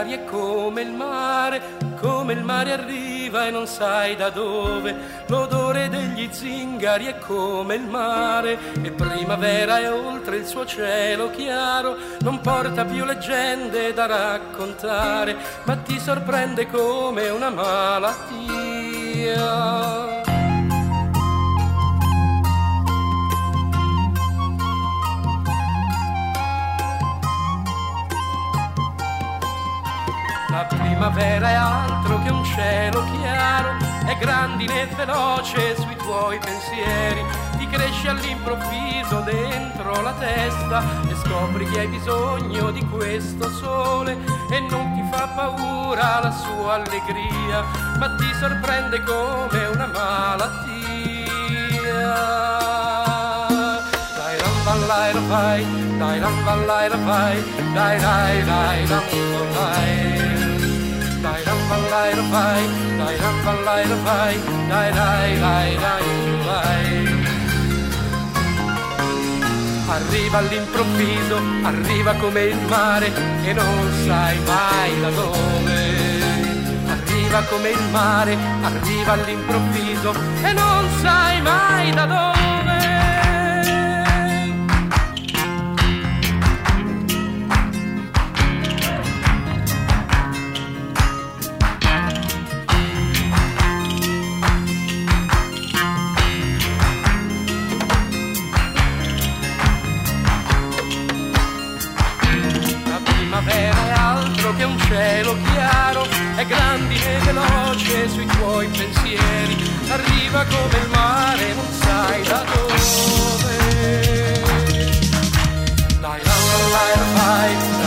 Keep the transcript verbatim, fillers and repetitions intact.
zingari è come il mare, come il mare arriva e non sai da dove. L'odore degli zingari è come il mare, e primavera è oltre il suo cielo chiaro. Non porta più leggende da raccontare, ma ti sorprende come una malattia. La primavera è altro che un cielo chiaro, è grandine e veloce sui tuoi pensieri. Ti cresce all'improvviso dentro la testa e scopri che hai bisogno di questo sole, e non ti fa paura la sua allegria, ma ti sorprende come una malattia. Dai ramballai vai, dai ramballai vai, dai dai dai ramballai. Dai ramballai vai, dai ramballai vai, dai dai dai dai vai. Arriva all'improvviso, arriva come il mare e non sai mai da dove. Arriva come il mare, arriva all'improvviso e non sai mai da dove. Che un cielo chiaro, è grandine e veloce sui tuoi pensieri. Arriva come il mare, non sai da dove. Dai ramballai vai,